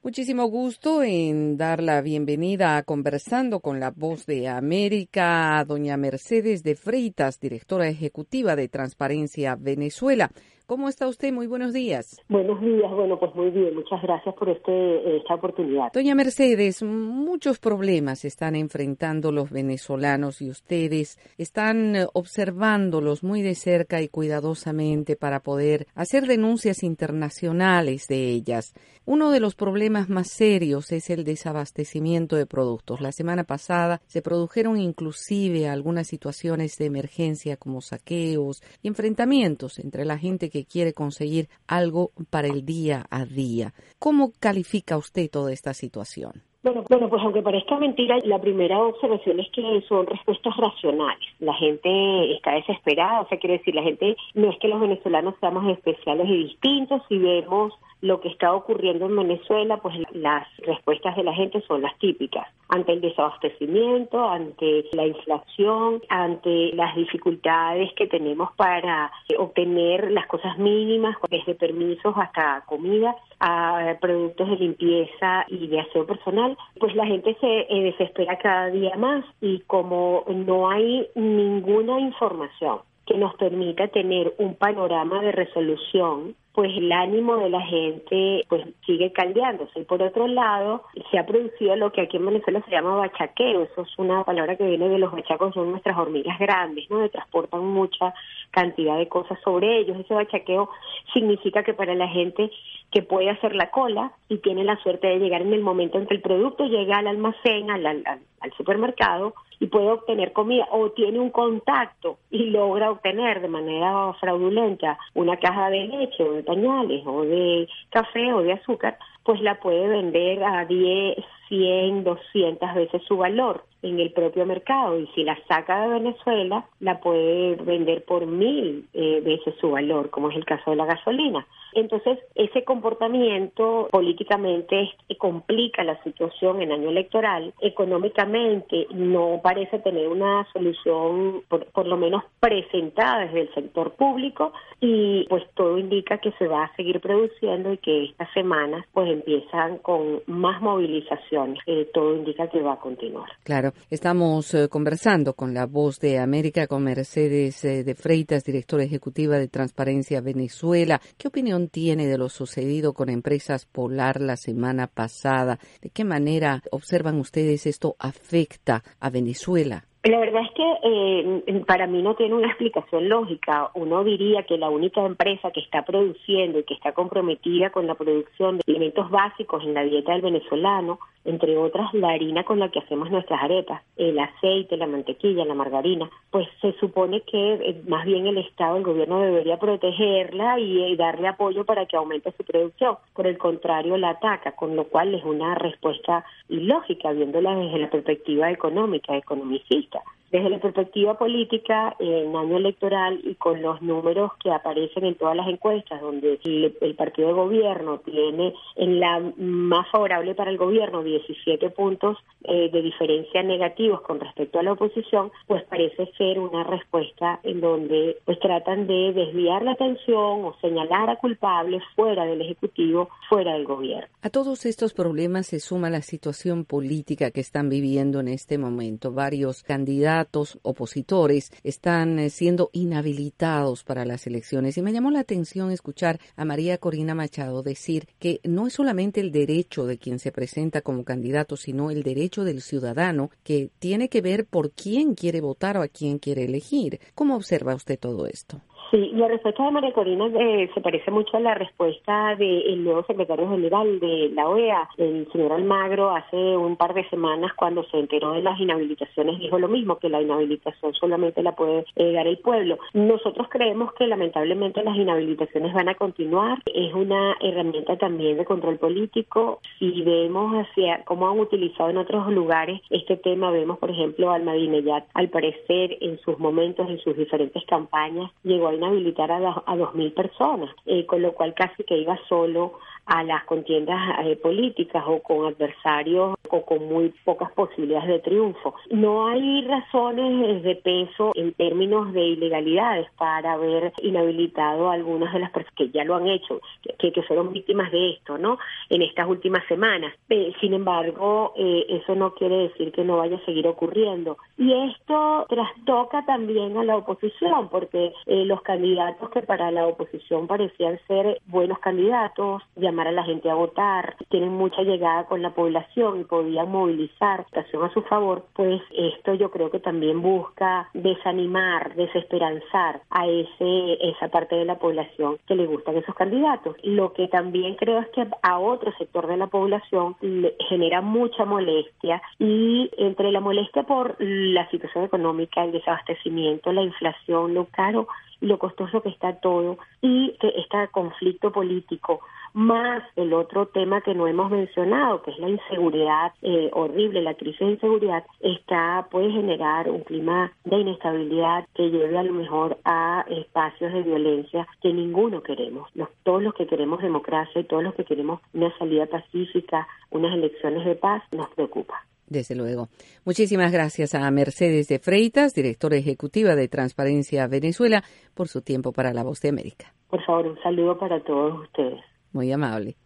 Muchísimo gusto en dar la bienvenida a Conversando con la Voz de América a doña Mercedes de Freitas, directora ejecutiva de Transparencia Venezuela. ¿Cómo está usted? Muy buenos días. Buenos días, bueno, pues muy bien, muchas gracias por esta oportunidad. Doña Mercedes, muchos problemas están enfrentando los venezolanos y ustedes están observándolos muy de cerca y cuidadosamente para poder hacer denuncias internacionales de ellas. Uno de los problemas más serios es el desabastecimiento de productos. La semana pasada se produjeron inclusive algunas situaciones de emergencia como saqueos y enfrentamientos entre la gente que quiere conseguir algo para el día a día. ¿Cómo califica usted toda esta situación? Bueno, pues aunque parezca mentira, la primera observación es que son respuestas racionales. La gente está desesperada, o sea, quiere decir, la gente, no es que los venezolanos seamos especiales y distintos. Si vemos lo que está ocurriendo en Venezuela, pues las respuestas de la gente son las típicas. Ante el desabastecimiento, ante la inflación, ante las dificultades que tenemos para obtener las cosas mínimas, desde permisos hasta comida, a productos de limpieza y de aseo personal, pues la gente se desespera cada día más, y como no hay ninguna información que nos permita tener un panorama de resolución, pues el ánimo de la gente pues sigue caldeándose. Y por otro lado, se ha producido lo que aquí en Venezuela se llama bachaqueo. Eso es una palabra que viene de los bachacos, son nuestras hormigas grandes, ¿no? Que transportan mucha cantidad de cosas sobre ellos. Ese bachaqueo significa que para la gente que puede hacer la cola y tiene la suerte de llegar en el momento en que el producto llega al almacén, al supermercado, y puede obtener comida, o tiene un contacto y logra obtener de manera fraudulenta una caja de leche o de pañales o de café o de azúcar, pues la puede vender a 10, 100, 200 veces su valor en el propio mercado, y si la saca de Venezuela la puede vender por 1000 veces su valor, como es el caso de la gasolina. Entonces, ese comportamiento políticamente complica la situación en año electoral. Económicamente no parece tener una solución, por lo menos presentada desde el sector público, y pues todo indica que se va a seguir produciendo y que estas semanas pues empiezan con más movilizaciones. Todo indica que va a continuar. Claro, estamos conversando con la Voz de América, con Mercedes de Freitas, directora ejecutiva de Transparencia Venezuela. ¿Qué opinión tiene de lo sucedido con Empresas Polar la semana pasada? ¿De qué manera observan ustedes esto afecta a Venezuela? La verdad es que para mí no tiene una explicación lógica. Uno diría que la única empresa que está produciendo y que está comprometida con la producción de alimentos básicos en la dieta del venezolano, entre otras la harina con la que hacemos nuestras arepas, el aceite, la mantequilla, la margarina, pues se supone que más bien el Estado, el gobierno debería protegerla y darle apoyo para que aumente su producción. Por el contrario, la ataca, con lo cual es una respuesta ilógica, viéndola desde la perspectiva económica, economicista. Desde la perspectiva política, en año electoral y con los números que aparecen en todas las encuestas, donde el partido de gobierno tiene en la más favorable para el gobierno 17 puntos de diferencia negativos con respecto a la oposición, pues parece ser una respuesta en donde pues tratan de desviar la atención o señalar a culpables fuera del Ejecutivo, fuera del gobierno. A todos estos problemas se suma la situación política que están viviendo en este momento. Varios candidatos opositores están siendo inhabilitados para las elecciones, y me llamó la atención escuchar a María Corina Machado decir que no es solamente el derecho de quien se presenta como candidato, sino el derecho del ciudadano, que tiene que ver por quién quiere votar o a quién quiere elegir. ¿Cómo observa usted todo esto? Sí, la respuesta de María Corina se parece mucho a la respuesta del nuevo secretario general de la OEA, el señor Almagro. Hace un par de semanas, cuando se enteró de las inhabilitaciones, dijo lo mismo, que la inhabilitación solamente la puede dar el pueblo. Nosotros creemos que lamentablemente las inhabilitaciones van a continuar. Es una herramienta también de control político. Si vemos hacia cómo han utilizado en otros lugares este tema, vemos por ejemplo al Ahmadinejad, al parecer en sus momentos, en sus diferentes campañas, llegó a inhabilitar a 2.000 personas, con lo cual casi que iba solo a las contiendas políticas o con adversarios o con muy pocas posibilidades de triunfo. No hay razones de peso en términos de ilegalidades para haber inhabilitado a algunas de las personas que ya lo han hecho, que fueron víctimas de esto, ¿no? En estas últimas semanas. Sin embargo, eso no quiere decir que no vaya a seguir ocurriendo. Y esto trastoca también a la oposición, porque los candidatos que para la oposición parecían ser buenos candidatos, llamar a la gente a votar, tienen mucha llegada con la población y podían movilizar votación a su favor, pues esto yo creo que también busca desanimar, desesperanzar a esa parte de la población que le gustan esos candidatos. Lo que también creo es que a otro sector de la población le genera mucha molestia, y entre la molestia por la situación económica, el desabastecimiento, la inflación, lo caro y lo costoso que está todo, y que este conflicto político, más el otro tema que no hemos mencionado, que es la inseguridad horrible, la crisis de inseguridad, puede generar un clima de inestabilidad que lleve a lo mejor a espacios de violencia que ninguno queremos. Todos los que queremos democracia y todos los que queremos una salida pacífica, unas elecciones de paz, nos preocupa. Desde luego. Muchísimas gracias a Mercedes de Freitas, directora ejecutiva de Transparencia Venezuela, por su tiempo para La Voz de América. Por favor, un saludo para todos ustedes. Muy amable.